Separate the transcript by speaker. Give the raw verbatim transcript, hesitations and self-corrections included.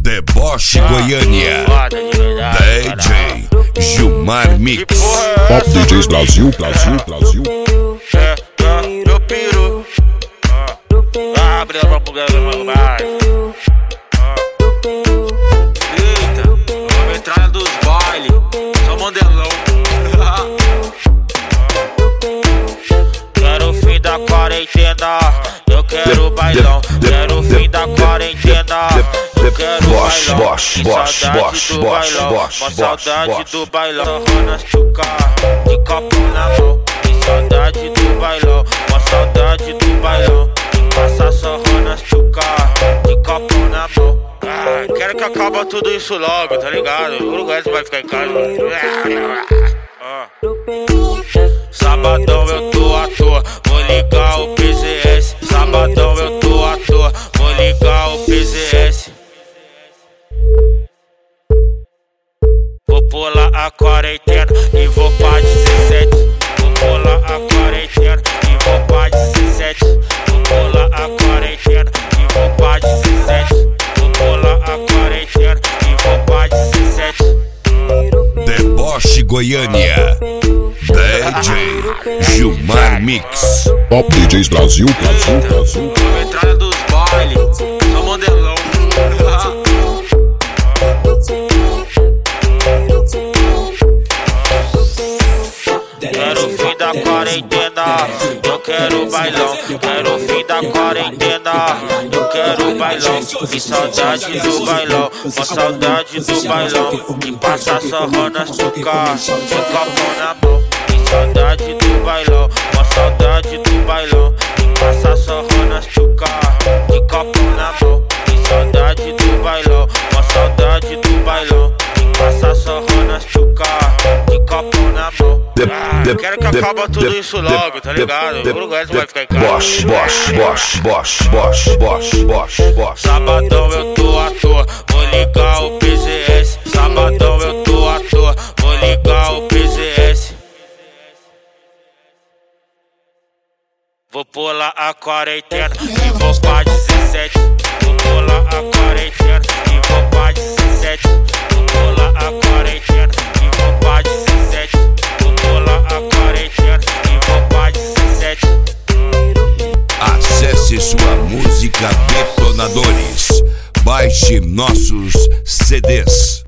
Speaker 1: Deboche Goiânia, D J Gilmar Mix.
Speaker 2: Top D Js Brasil, Brasil, Brasil.
Speaker 3: É, é, meu piru. Abre a mulher mais. Eita, vamos entrar dos bailes. Só modelão. Quero o fim da quarentena. Eu quero bailão. Quero o fim da quarentena. Eu quero
Speaker 1: Bosch,
Speaker 3: bailão.
Speaker 1: Bosch,
Speaker 3: E
Speaker 1: Bosch,
Speaker 3: saudade
Speaker 1: Bosch,
Speaker 3: do
Speaker 1: Bosch,
Speaker 3: bailão.
Speaker 1: Bosch,
Speaker 3: Uma
Speaker 1: Bosch,
Speaker 3: saudade
Speaker 1: Bosch.
Speaker 3: do bailão. Sarrando chucar de copo na mão. E saudade do bailão. Uma saudade do bailão. E passa sarrando chucar de copo na mão. Ah, quero que acabe tudo isso logo, tá ligado? O Uruguai vai ficar em casa. Ah. Sabadão eu tô à toa, vou ligar o P Z S. Sabadão eu tô à toa, vou ligar o P Z S. Vou pular a quarentena e vou pra dezessete. Vou pular a quarentena e vou pra dezessete. Vou pular a quarentena e vou pra dezessete. Vou pular a quarentena e vou pra dezessete.
Speaker 1: Deboche Goiânia, D J Gilmar Mix.
Speaker 2: Top D Js Brasil, Brasil, Brasil.
Speaker 3: A entrada dos bailes, só modelão. Quero o fim da quarentena, eu quero bailão. Quero o fim da quarentena, eu quero bailão. E saudade do bailão, uma saudade do bailão. Que passa sarrando chucar, de copo na mão. E saudade do bailão, uma saudade do bailão. Que passa sarrando chucar, de copo na mão. E saudade do bailão, uma saudade do bailão. Que passa sarrando chucar, de copo na mão. Ah, quero que acabe tudo isso logo, tá ligado? O Uruguai vai ficar em casa.
Speaker 1: Bosch, Bosch, Bosch, Bosch, Bosch, Bosch, Bosch, Bosch.
Speaker 3: Sabadão eu tô à toa, vou ligar o P Z S. Sabadão eu tô à toa, vou ligar o P Z S. Vou pular a quarentena e vou pra dezessete. Vou pular a quarentena e vou pra dezessete. Vou pular a quarentena e vou pra dezessete. Vou pular a quarentena e vou pra dezessete.
Speaker 1: Acesse sua música Detonadores. Baixe nossos C Ds.